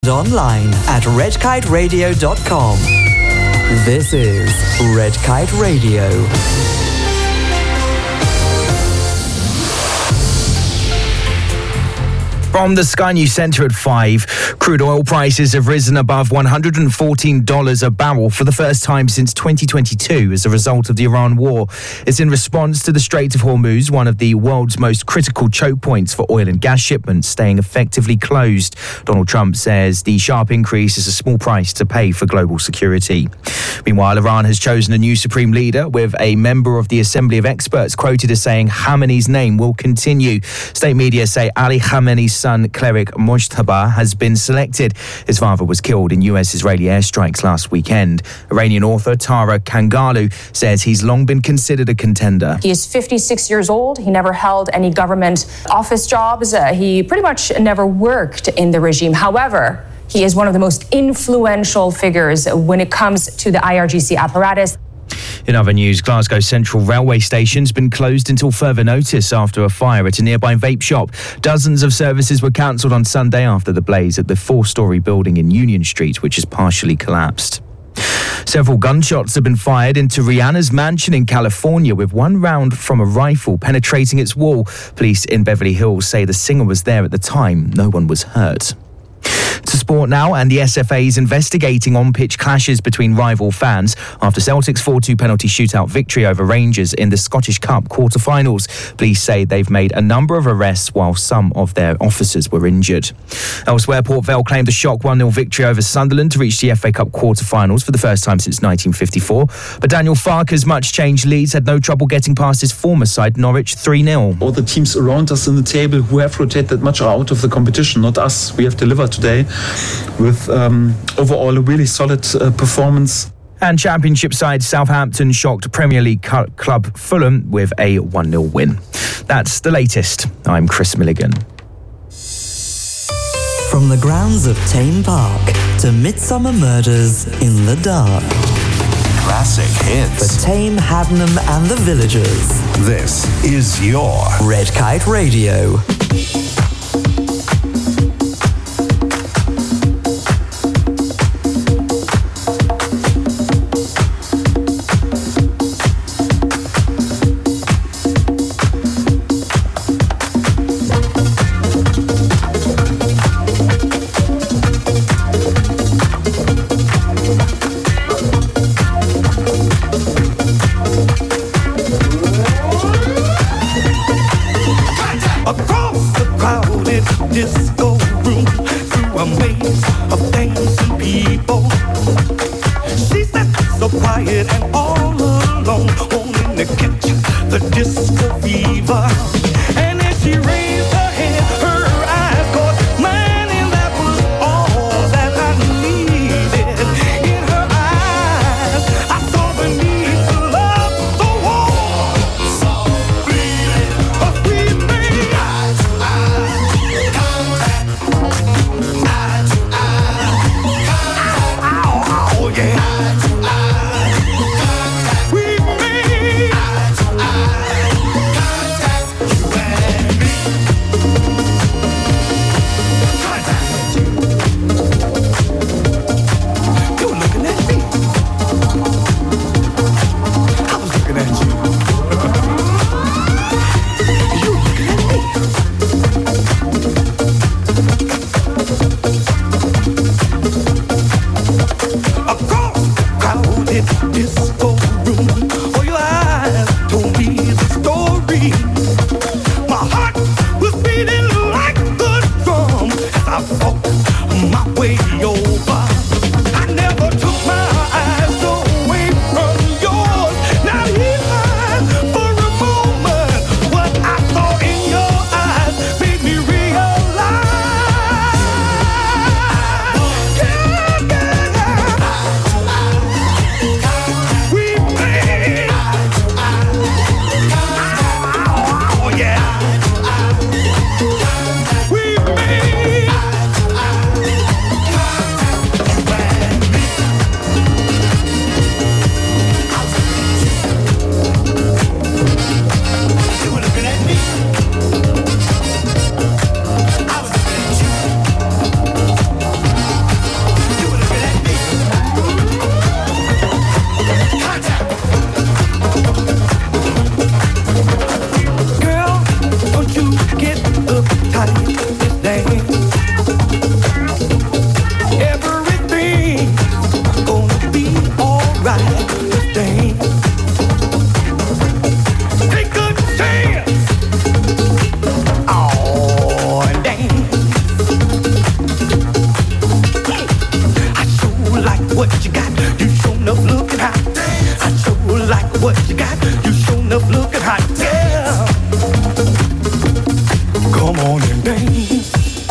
Online at redkiteradio.com. This is Red Kite Radio. From the Sky News Centre at 5, crude oil prices have risen above $114 a barrel for the first time since 2022 as a result of the Iran war. It's in response to the Strait of Hormuz, one of the world's most critical choke points for oil and gas shipments, staying effectively closed. Donald Trump says the sharp increase is a small price to pay for global security. Meanwhile, Iran has chosen a new supreme leader, with a member of the Assembly of Experts quoted as saying Khamenei's name will continue. State media say Ali Khamenei's son, cleric Mojtaba, has been selected. His father was killed in US-Israeli airstrikes last weekend. Iranian author Tara Kangarloo says he's long been considered a contender. He is 56 years old. He never held any government office jobs. He pretty much never worked in the regime. However, he is one of the most influential figures when it comes to the IRGC apparatus. In other news, Glasgow Central Railway Station's been closed until further notice after a fire at a nearby vape shop. Dozens of services were cancelled on Sunday after the blaze at the 4-storey building in Union Street, which has partially collapsed. Several gunshots have been fired into Rihanna's mansion in California, with one round from a rifle penetrating its wall. Police in Beverly Hills say the singer was there at the time. No one was hurt. To sport now, and the SFA is investigating on-pitch clashes between rival fans after Celtic's 4-2 penalty shootout victory over Rangers in the Scottish Cup quarter-finals. Police say they've made a number of arrests while some of their officers were injured. Elsewhere, Port Vale claimed a shock 1-0 victory over Sunderland to reach the FA Cup quarter-finals for the first time since 1954. But Daniel Farke's much-changed Leeds had no trouble getting past his former side, Norwich, 3-0. All the teams around us in the table who have rotated much are out of the competition, not us. We have delivered today with overall a really solid performance. And Championship side Southampton shocked Premier League club Fulham with a 1-0 win. That's the latest. I'm Chris Milligan. From the grounds of Tame Park to Midsummer Murders in the Dark. Classic hits. For Tame, Hadnam and the Villagers. This is your Red Kite Radio. Disco room through a maze of dancing people. She sat so quiet and all alone, wanting to catch the disco fever. And as she raised her head, her eyes caught mine, and that was all that I needed. In her eyes, I saw the need to love so warm, so bleeding, a sweet thing. Eye to eye. Disco room, oh, your eyes told me the story. My heart was beating like a drum as I fought my way over. I never took my eyes away from yours, not even for a moment. What I saw in your eyes made me realize. what you got. You sure enough looking hot. I sure like what you got. You sure enough looking hot. Yeah. Come on and dance.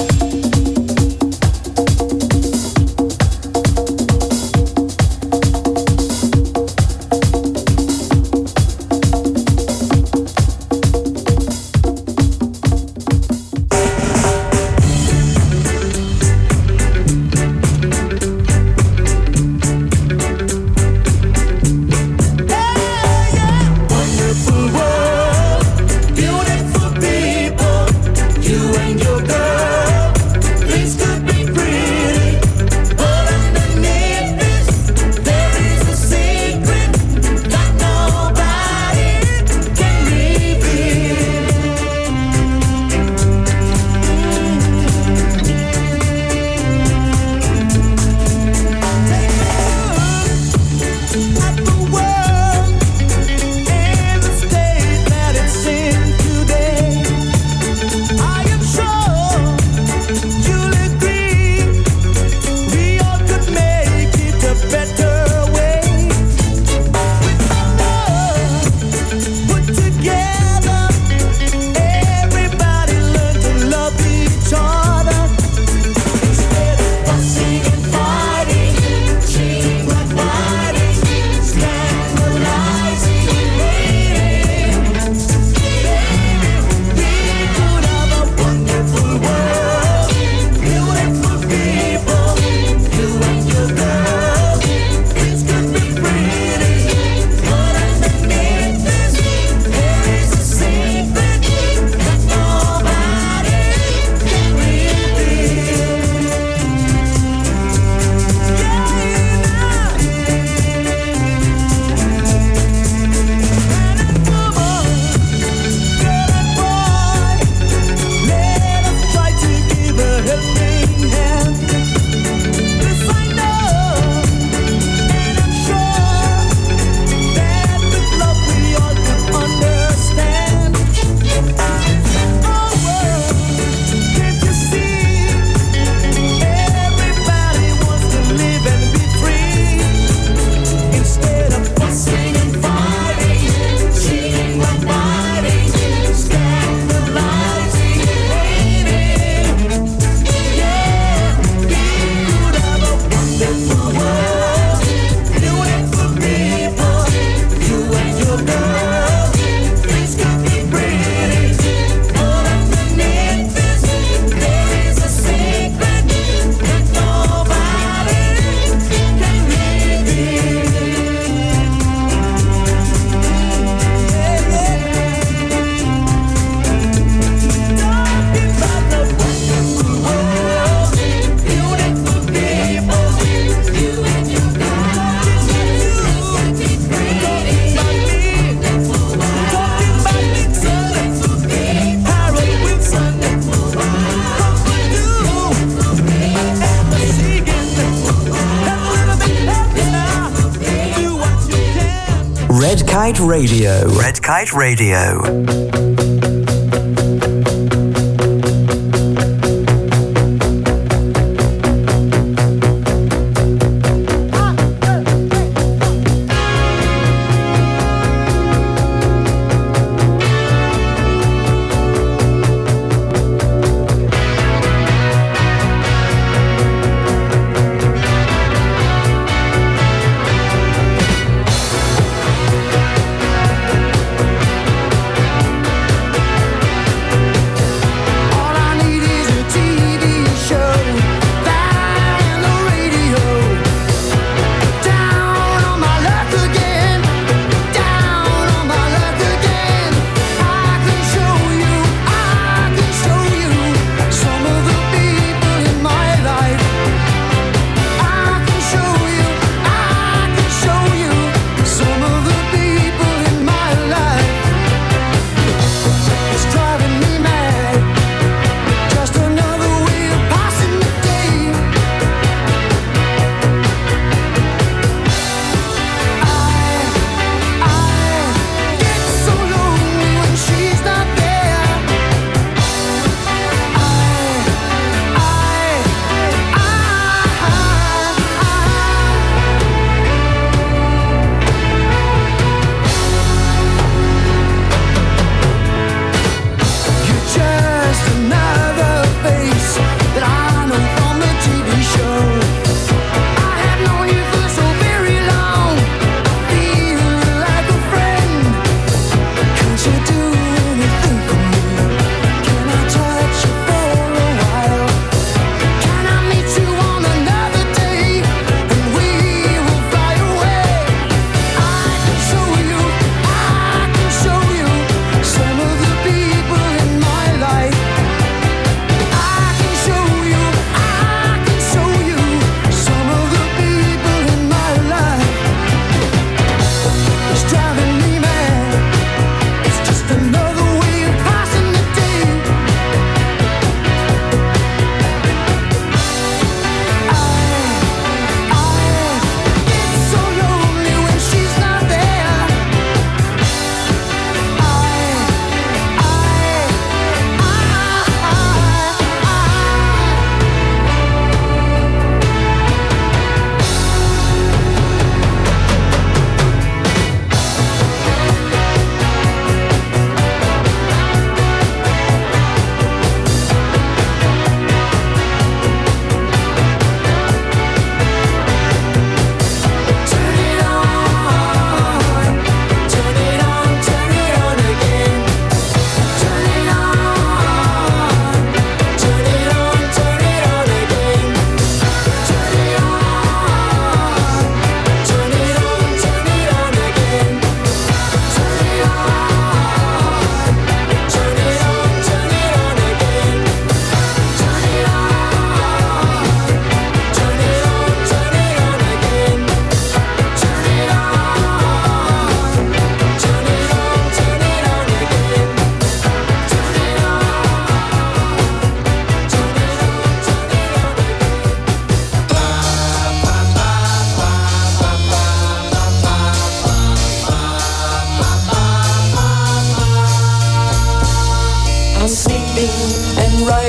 Red Kite Radio. Red Kite Radio.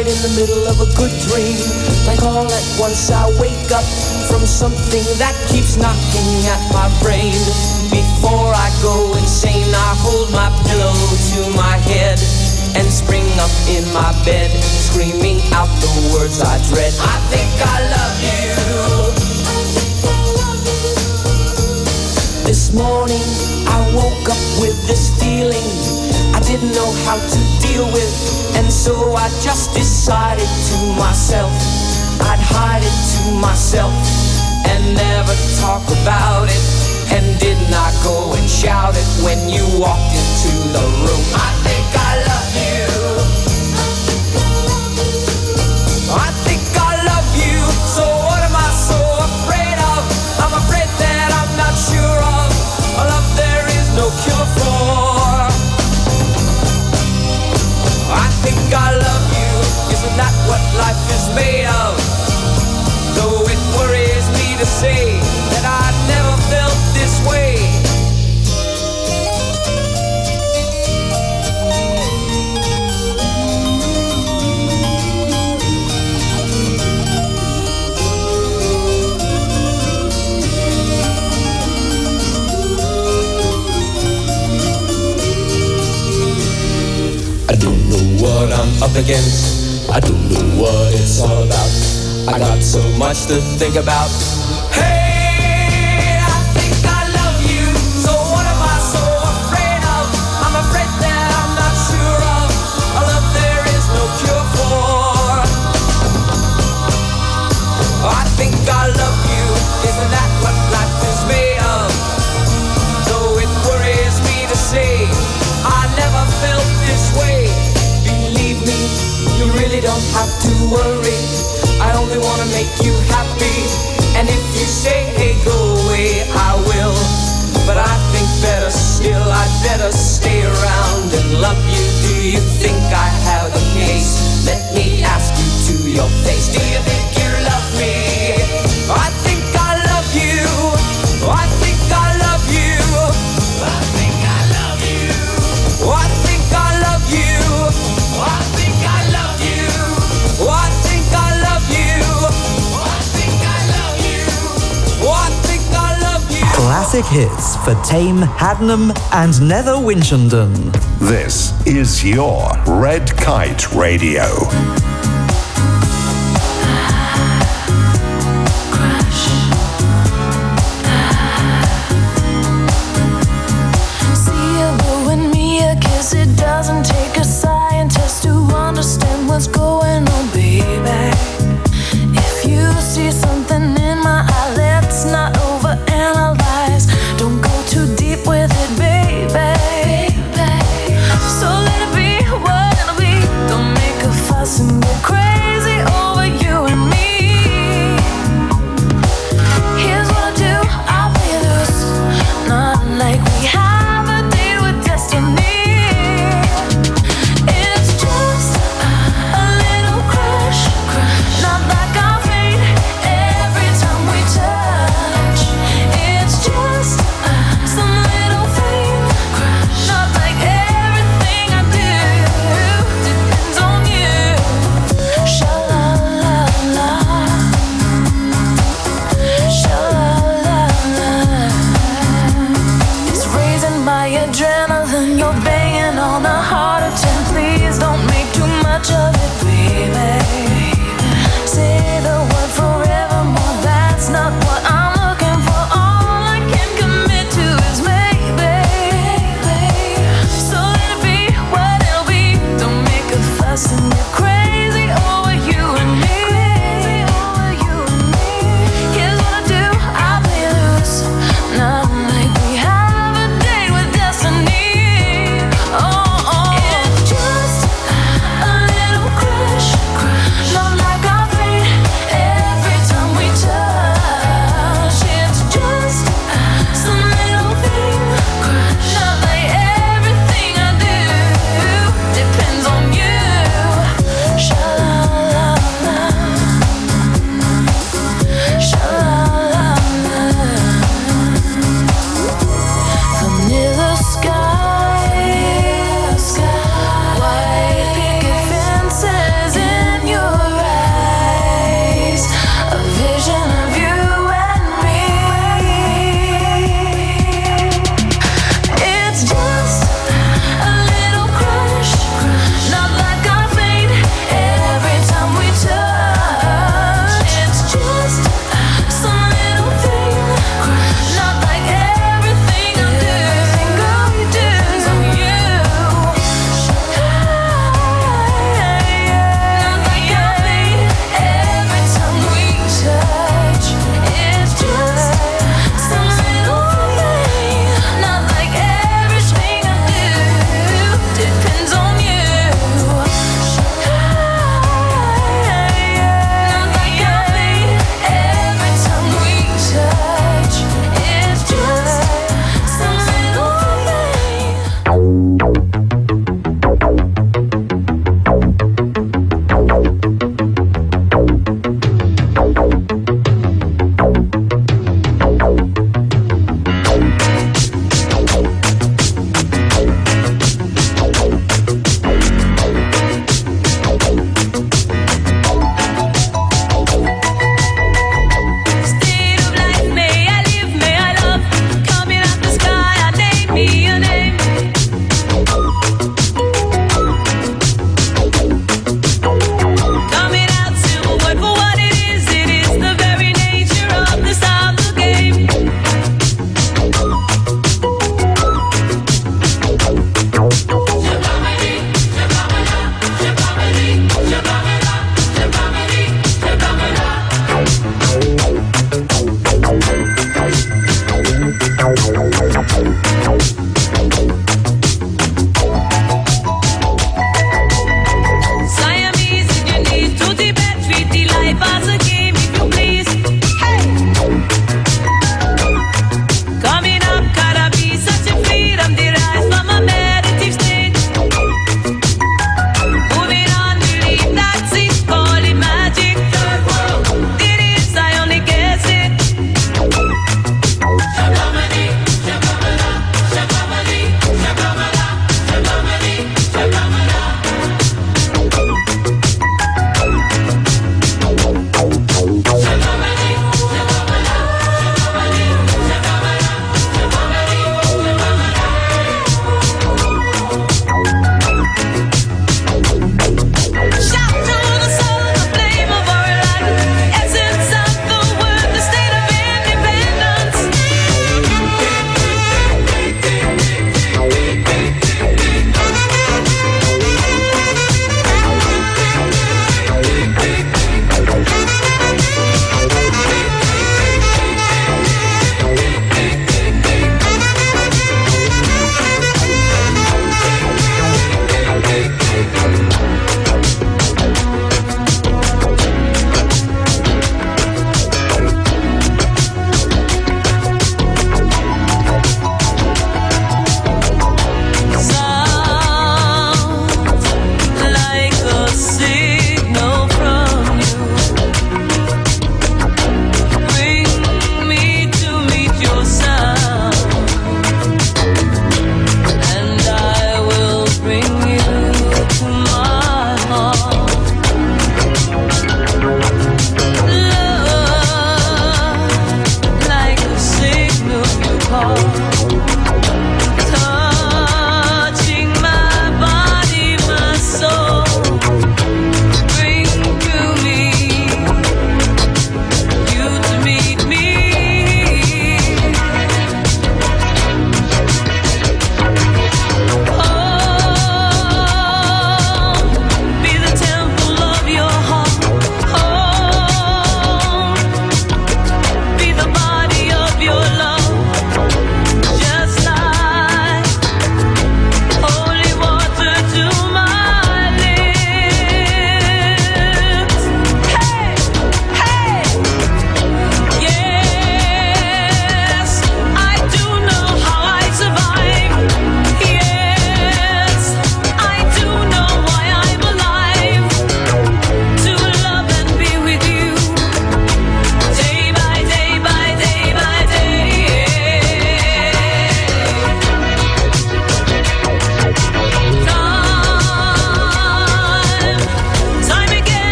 right in the middle of a good dream. Like all at once I wake up from something that keeps knocking at my brain. Before I go insane, I hold my pillow to my head and spring up in my bed, screaming out the words I dread. I think I love you. This morning I woke up with this feeling I didn't know how to deal with, and so I just decided to myself I'd hide it to myself and never talk about it. And did not go and shout it when you walked into the room. I think I love you. I think I love you. So what am I so afraid of? I'm afraid that I'm not sure of a love there is no cure for. I think I love you. Isn't that what life is made of? Though it worries me to say that I never felt this way. I don't know what I'm up against. I don't know what it's all about. I got so much to think about. Hey, I think I love you. So what am I so afraid of? I'm afraid that I'm not sure of a love there is no cure for. I think I love you. Isn't that what life is made of? Though it worries me to say I never felt this way. Believe me, you really don't have to worry. I only wanna make you happy. And if you say, hey, go away, I will. But I think better still, I'd better stay around and love you. Do you think I have the case? Let me ask you to your face. Do you think you love me? I think I love you. I think I love you. I think I love you. I think I love you. I think I love you. I think I love you. I think I love you. I think I love you. Classic hits for Tame Hadnam and Nether Winchendon. This is your Red Kite Radio. It doesn't take a scientist to understand what's going on, baby. If you see something in my eye, let's not overanalyze. Don't go too deep with it, baby. So let it be what it'll be. Don't make a fuss and go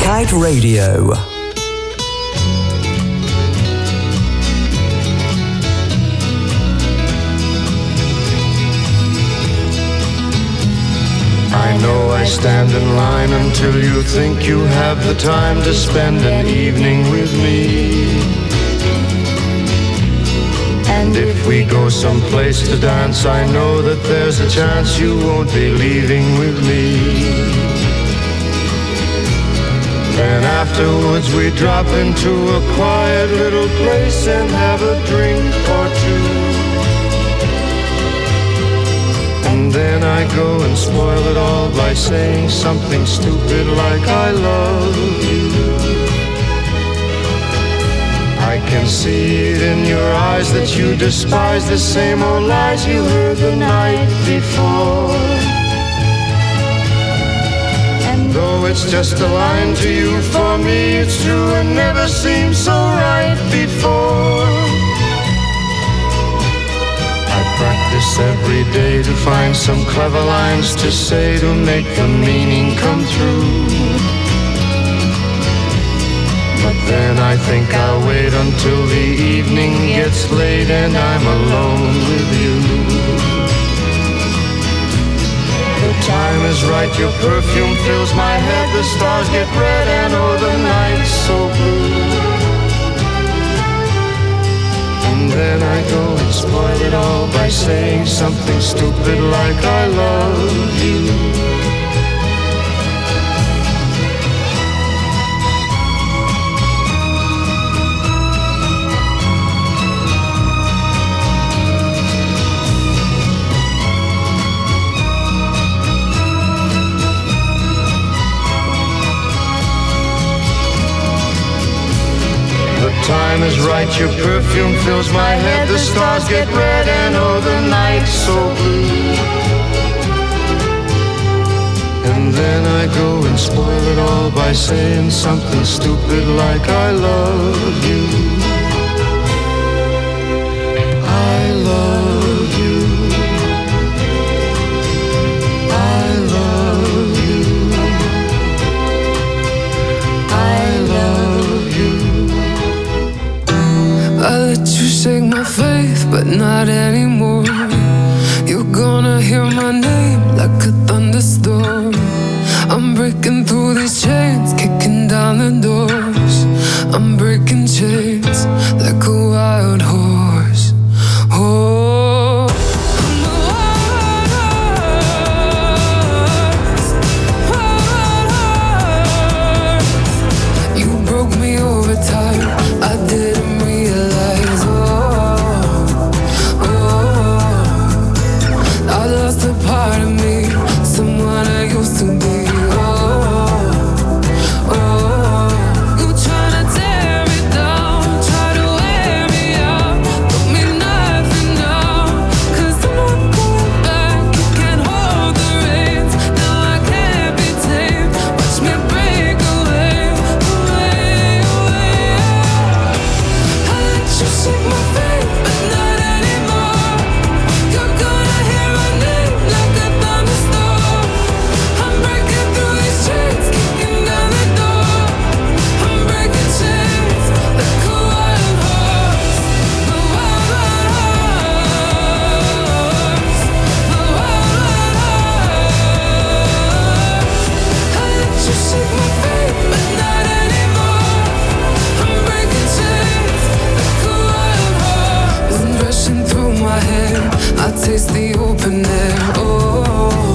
Kite Radio. I know I stand in line until you think you have the time to spend an evening with me. And if we go someplace to dance, I know that there's a chance you won't be leaving with me. Then afterwards we drop into a quiet little place and have a drink or two. And then I go and spoil it all by saying something stupid like I love you. I can see it in your eyes that you despise the same old lies you heard the night before. And though it's just a line to you, for me it's true and never seemed so right before. I practice every day to find some clever lines to say to make the meaning come through. But then I think I'll wait until the evening gets late and I'm alone with you. The time is right, your perfume fills my head, the stars get red and oh the night's so blue. And then I go and spoil it all by saying something stupid like I love you. Time is right, your perfume fills my head, the stars get red and oh the night's so blue. And then I go and spoil it all by saying something stupid like I love you. I love you. I love you. I love you. I let you shake my faith, but not anymore. You're gonna hear my name like a thunderstorm. I'm breaking through these chains, kicking down the doors. I'm breaking chains like a wild horse. Oh. Taste the open air, oh,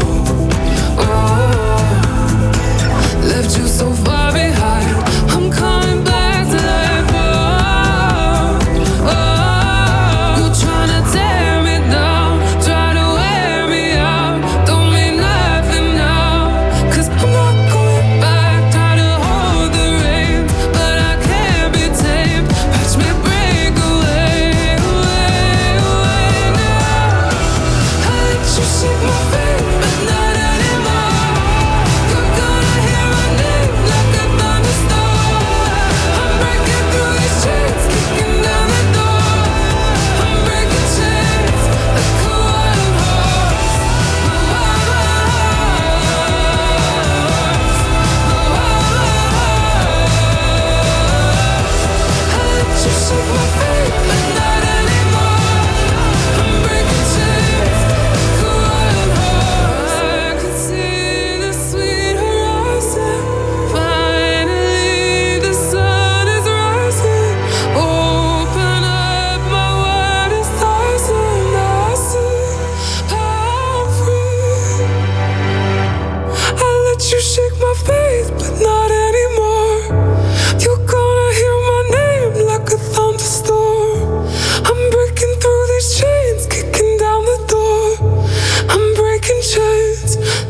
oh. Left you so far behind, I'm coming back to life, oh, oh. You tryna tear me down, try to wear me out, don't mean nothing now, 'cause I'm not going back, try to hold the reins, but I can't be tamed, watch me break away, away, away now.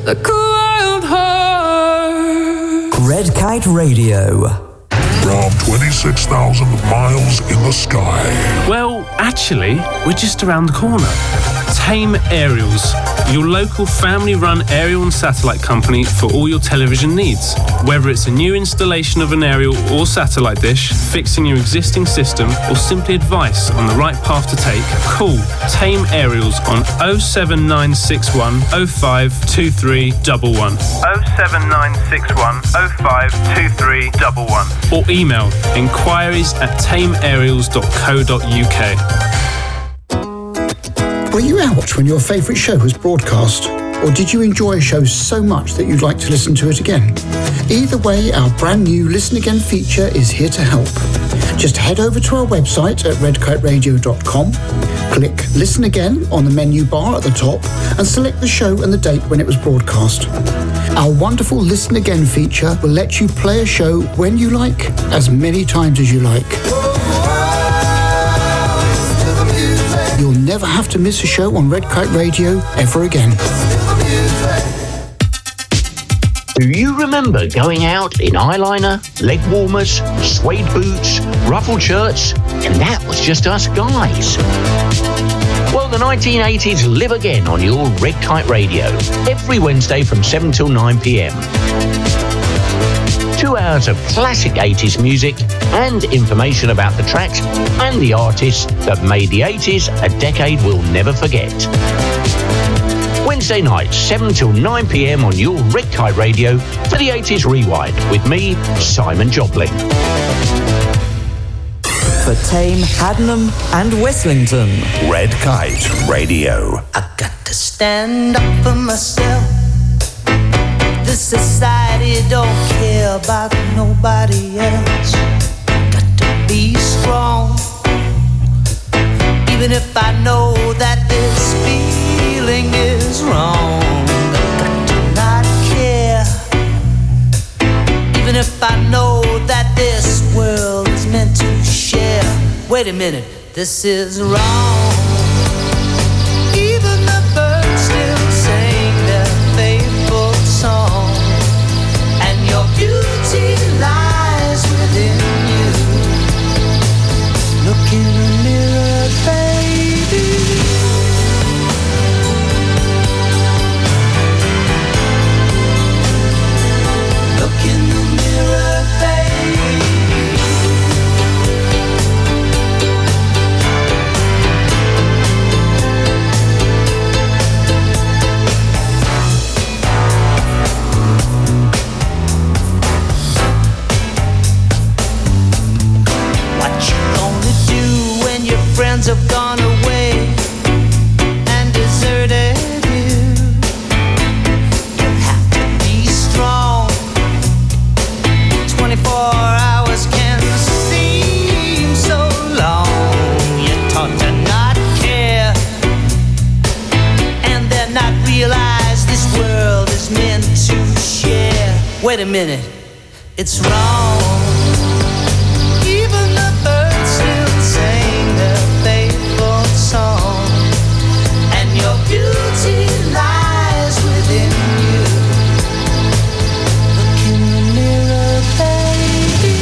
like a wild heart. Red Kite Radio. From 26,000 miles in the sky. Well, actually, we're just around the corner. Tame Aerials, your local family-run aerial and satellite company for all your television needs. Whether it's a new installation of an aerial or satellite dish, fixing your existing system, or simply advice on the right path to take, call Tame Aerials on 07961 052311. 07961 052311. Or email inquiries@tameaerials.co.uk. Were you out when your favourite show was broadcast? Or did you enjoy a show so much that you'd like to listen to it again? Either way, our brand new Listen Again feature is here to help. Just head over to our website at redkiteradio.com, click Listen Again on the menu bar at the top, and select the show and the date when it was broadcast. Our wonderful Listen Again feature will let you play a show when you like, as many times as you like. You'll never have to miss a show on Red Kite Radio ever again. Do you remember going out in eyeliner, leg warmers, suede boots, ruffled shirts, and that was just us guys? Well, the 1980s live again on your Red Kite Radio, every Wednesday from 7 till 9 p.m. 2 hours of classic 80s music and information about the tracks and the artists that made the 80s a decade we'll never forget. Wednesday nights, 7 till 9 p.m. on your Red Kite Radio for the 80s Rewind with me, Simon Joplin. For Tame, Haddenham and Westlington. Red Kite Radio. I got to stand up for myself. This society don't care about nobody else. Got to be strong, even if I know that this feeling is wrong. Got to not care, even if I know that this world is meant to share. Wait a minute, this is wrong. Even the birds still sing their faithful song, and your beauty lies within you. Look in the mirror, baby. Look in the mirror, baby. Friends have gone away and deserted you. You have to be strong. 24 hours can seem so long. You're taught to not care and then not realize this world is meant to share. Wait a minute, it's wrong. Even the birds still sing their faithful song, and your beauty lies within you. Look in the mirror, baby.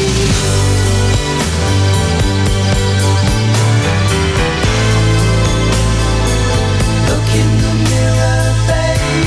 Look in the mirror, baby.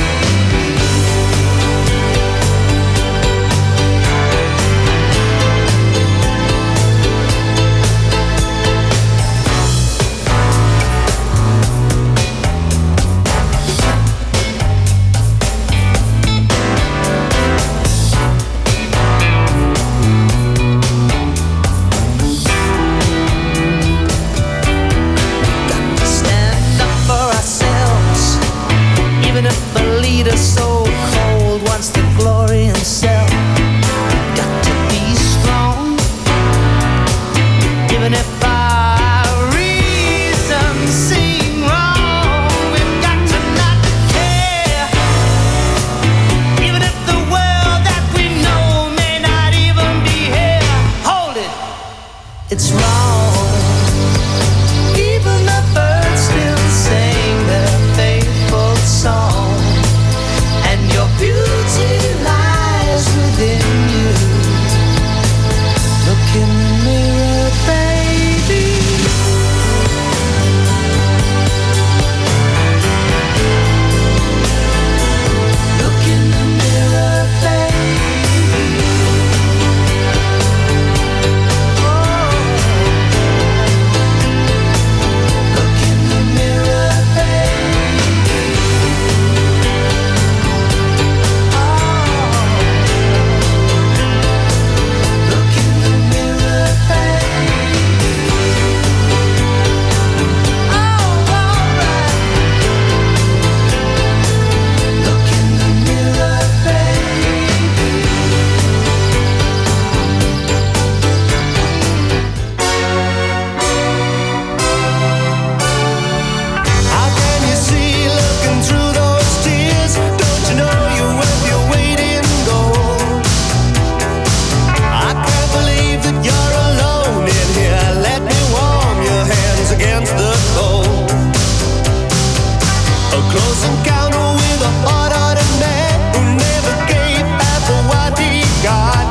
Close encounter with a hard-hearted man who never gave half of what he got.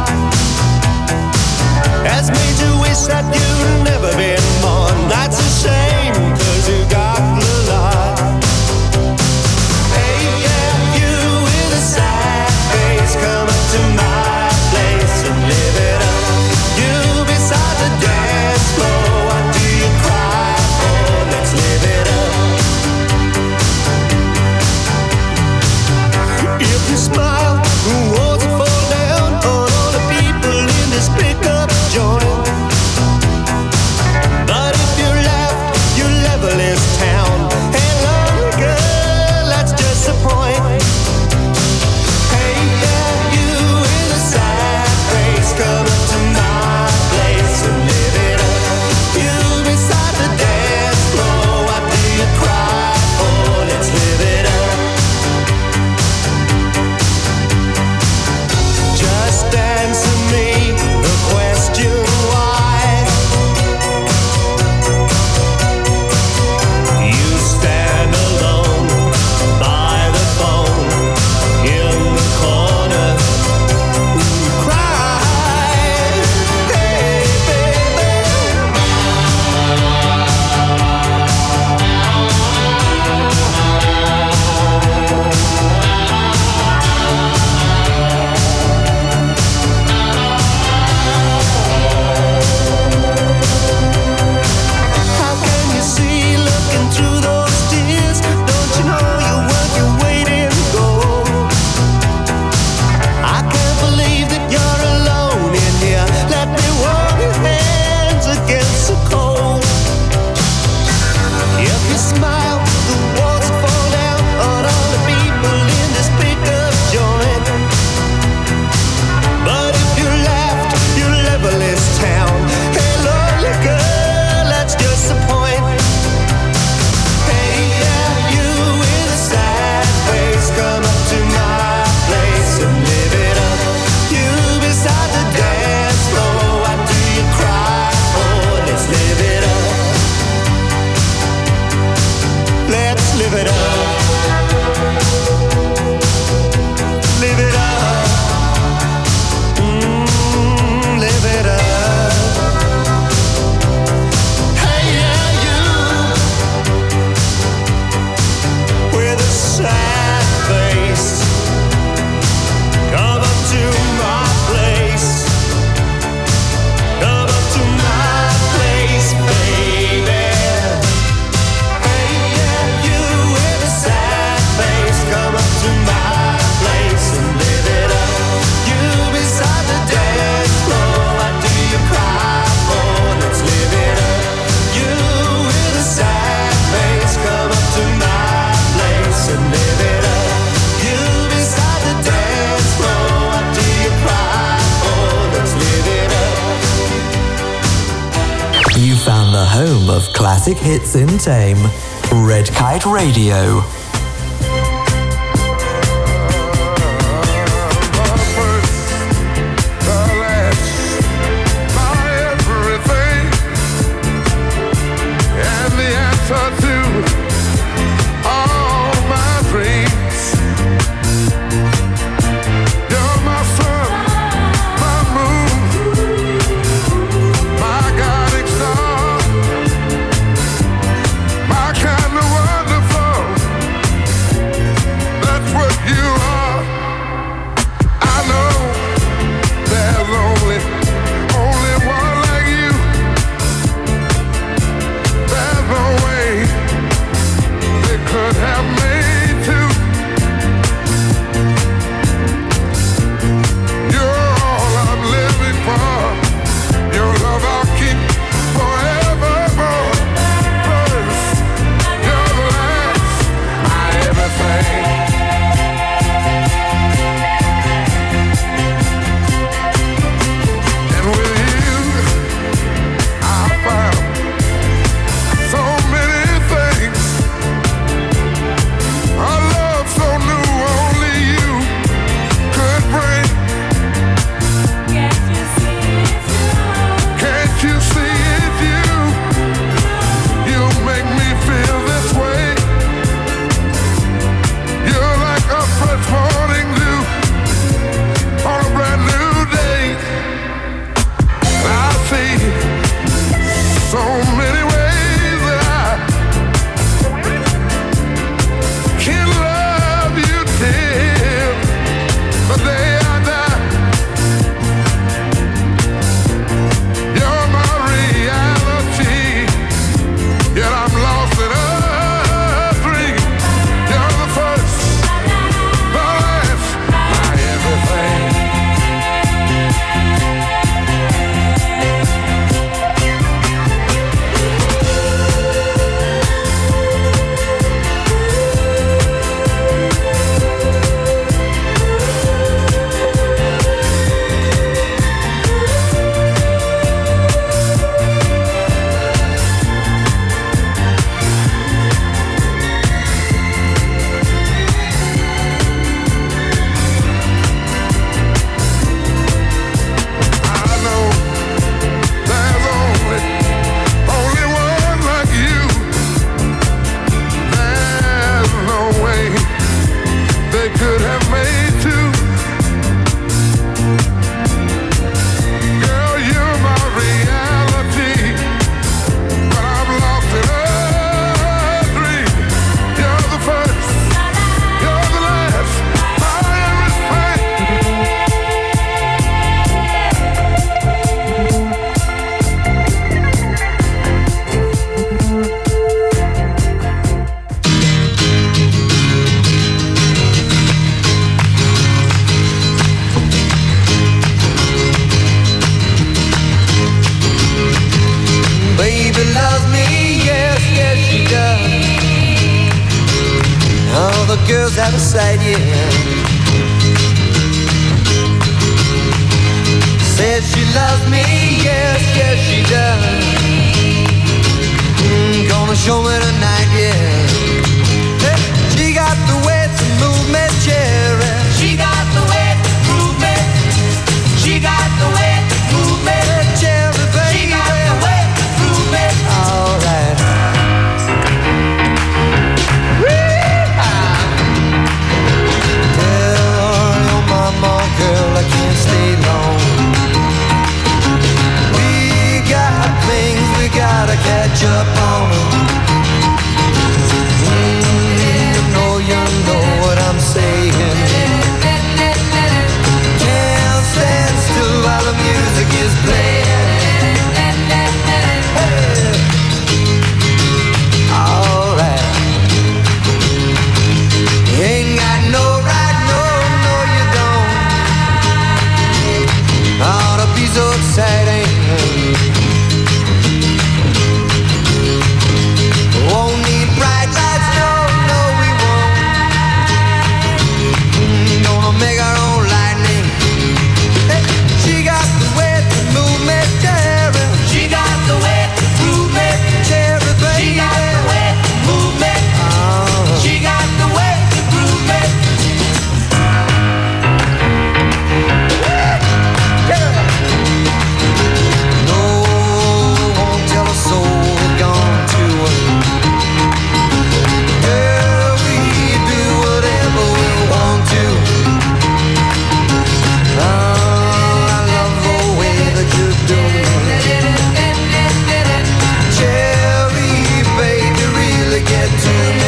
Has made you wish that you'd never been born. That's a shame, 'cause you got the lot. Hey, yeah, you with a sad face, come up to my place and live it up. You beside the dance floor, what do you cry for? Let's live it up. If you smile, the walls will fall down on all the people in this pickup joint. But if you laughed, you level this town. Hey, lonely girl, that's just the point. Hey, yeah, you with a sad face, come up to my place and live it up. You beside the dance floor, what do you cry for? Let's live it up. Just answer me the question why. You stand alone by the phone in the corner, cry. Hey, baby. How can you see looking through those tears? Don't you know you're worth your weight in gold? I can't believe that you're alone in here. Let me warm your hands against the cold. If you smile, the walls fall down on all the people in this pickup joint. But if you laughed, you level this town. Hey, lonely girl, that's just the point. Hey, yeah, you with a sad face, come up to my place and live it up. You beside the dance floor, what do you cry for? Let's live it up. Let's live it up. Live it up. Live it up. Hey, yeah, you with a sad face, come up to my place. Come up to my place, baby. Hey, yeah, you with a sad face, come up to my place and live it up. You beside the dance floor, what do you cry for? Let's live it up. You with a sad face, come up to my place and live it up. You beside the dance floor, what do you cry for? Let's live it up. You found the home of classic hits in Tame. Red Kite Radio. And the answer to all my dreams. You're my sun, my moon, my guiding star, my kind of wonderful. the girls out of sight, yeah. Says she loves me, yes, yes she does. Gonna show me tonight, yeah. Hey, she got the way to move me, cherry. She got the way to move me. She got the way to move me, cherry, baby. She got the way to move me. All right. Tell your mama, girl, I can't stay long. We got things we gotta catch up on. You know what I'm saying. Can't stand still while the music is playing. Hey. All right. You ain't got no right, no, you don't. Ought to be so exciting. Won't need bright lights, no, we won't. Gonna make our own lightning. Hey, she got the way to move me, cherry. She got the way to move me, cherry, baby. She got the way to move me. She got the way to move me. No, won't tell a soul we're gone to. Girl, we do whatever we want to. I love the way that you do. Cherry, baby, really get to me.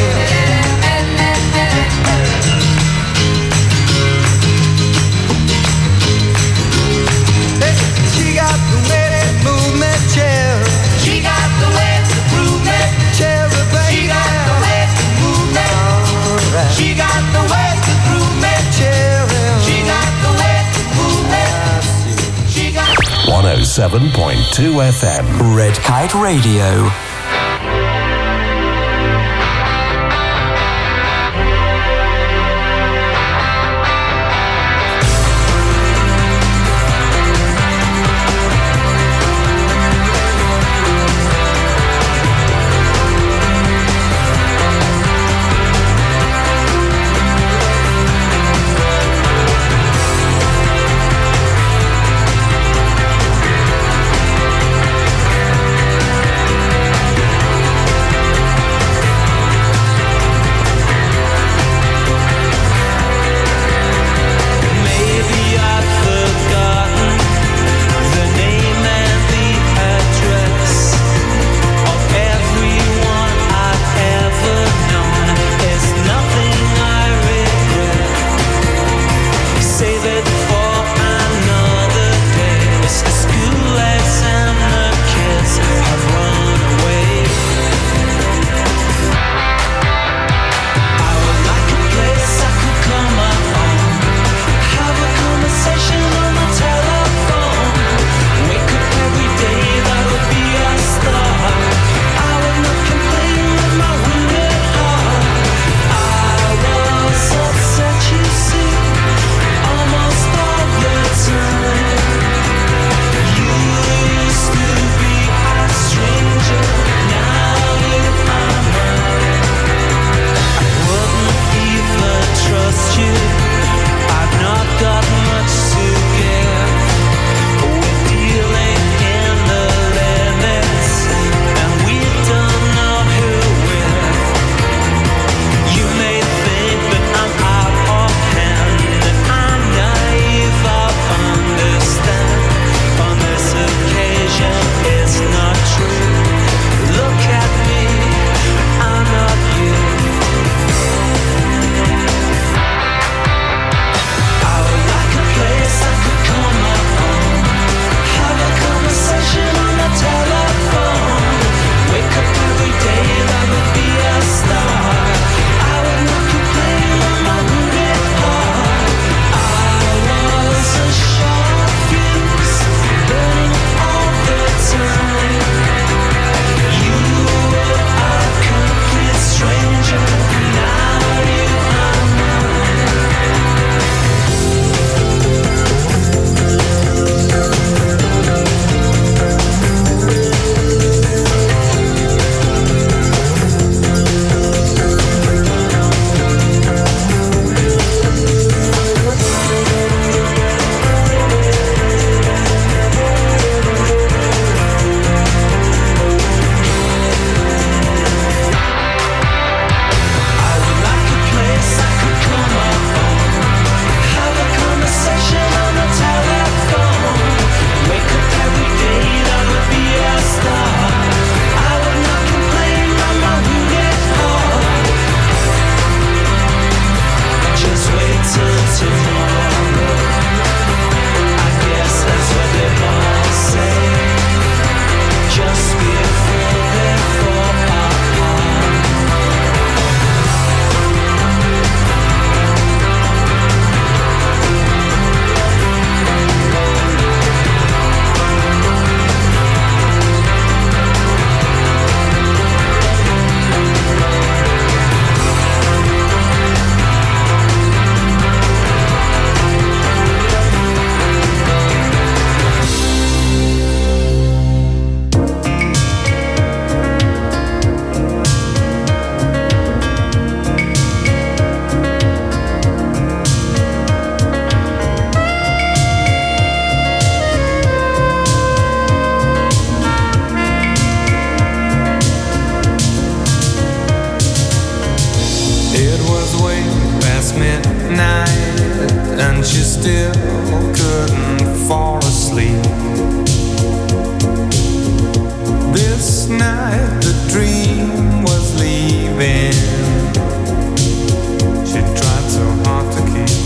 Hey, she got the way to move me, cherry. She got the way to prove me, cherry, baby. She got the way to move me. Right. She got the way to prove me, cherry. She got the way to move me. She got 107.2 FM. Red Kite Radio. It was way past midnight, and she still couldn't fall asleep. This night the dream was leaving. She tried so hard to keep.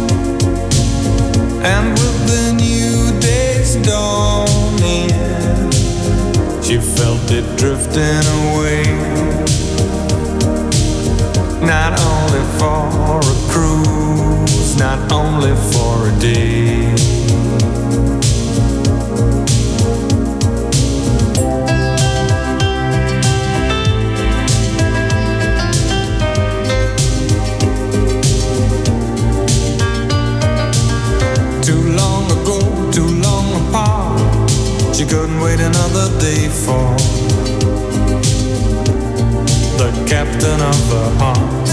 And with the new day's dawning, she felt it drifting away. Not only for a cruise, not only for a day. She couldn't wait another day for the captain of her heart.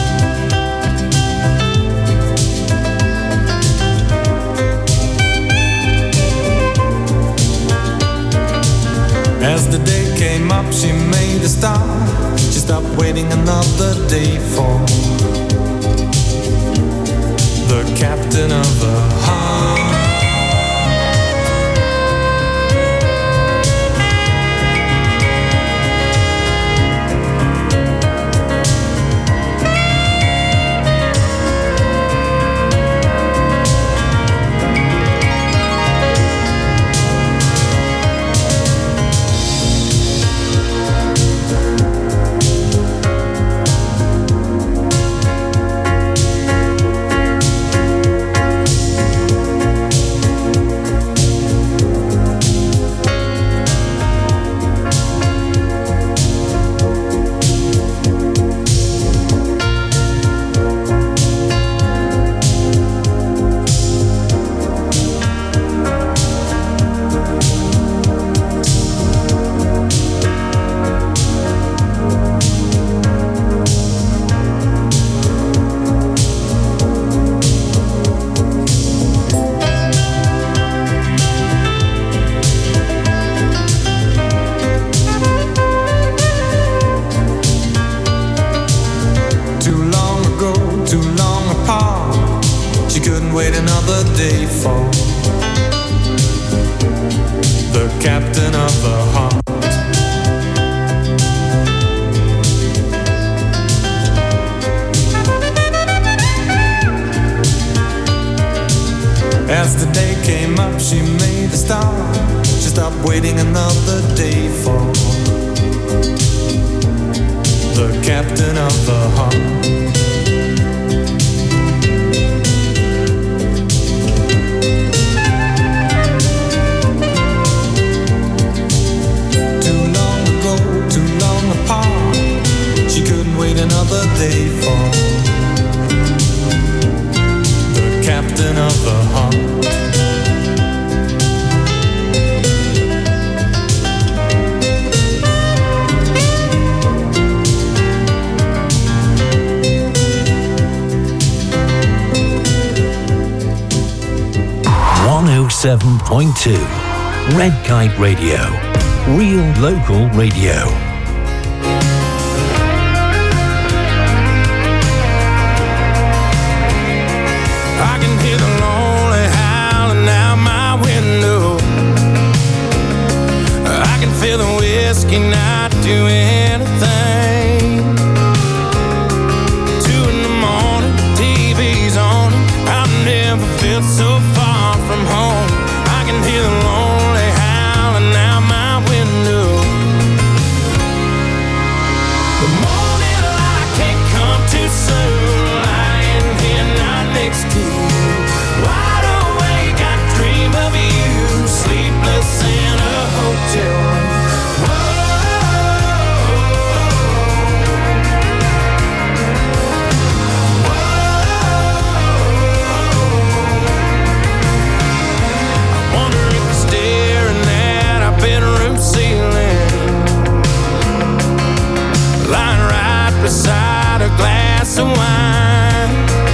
As the day came up, she made a start. She stopped waiting another day for the captain of her heart. Red Kite Radio. Real local radio. I can hear the lonely howling out my window. I can feel the whiskey not do anything. 2 in the morning, TV's on. I've never felt so far from home. I can hear the lonely howling out my window. The morning light can't come too soon. Lying here not next to you, wide awake I dream of you, sleepless in a hotel room. Beside a glass of wine,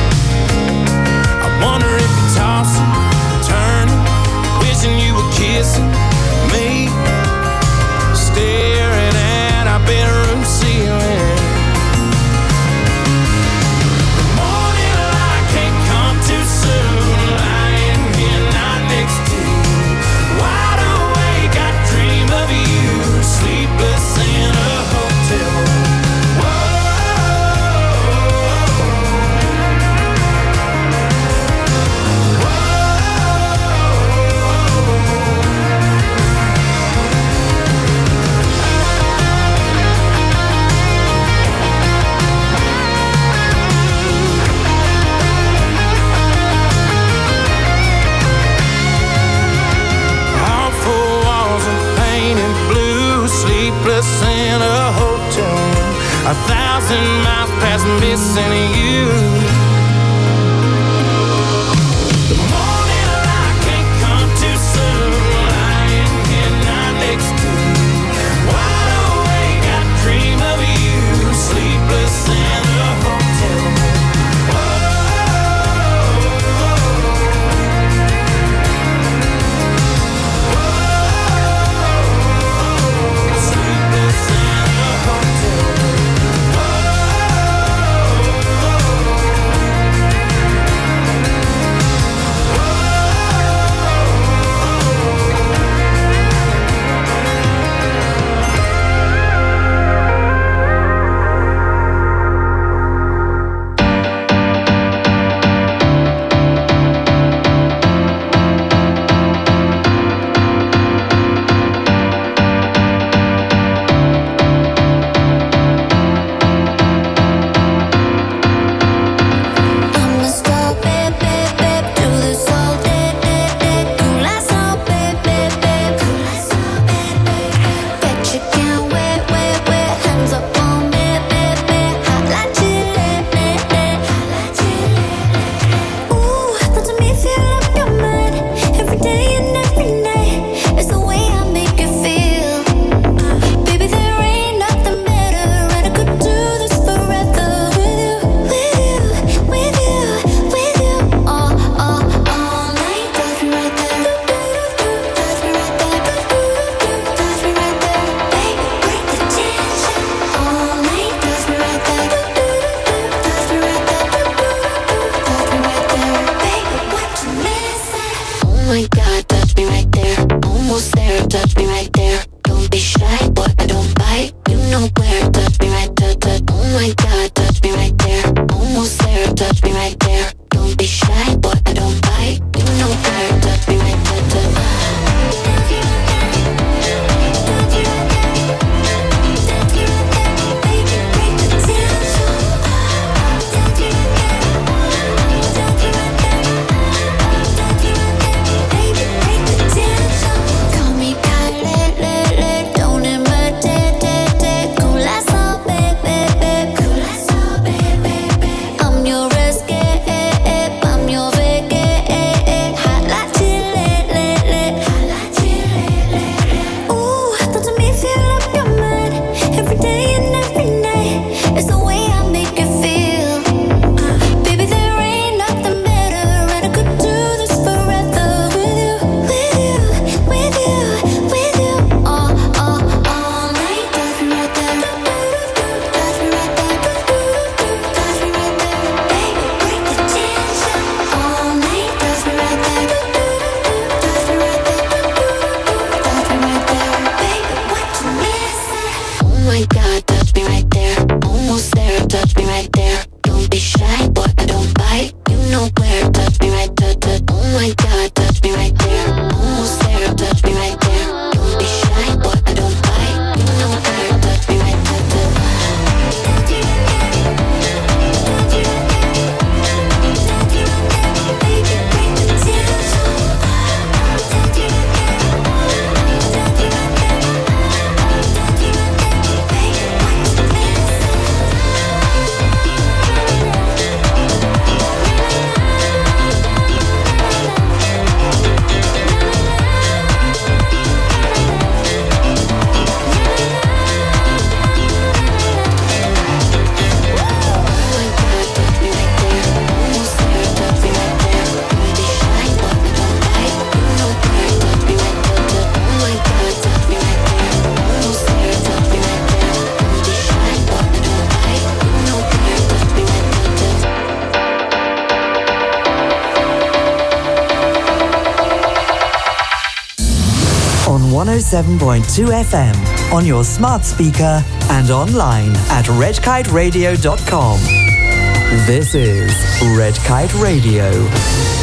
I wonder if you're tossing, turning, wishing you were kissing me, staring at our bedroom ceiling. miles past missing you. The morning light can't come too soon. Lying here night next to you. Wide awake, I dream of you. Sleepless in the hotel room. On 107.2 FM, on your smart speaker and online at redkiteradio.com. This is Red Kite Radio.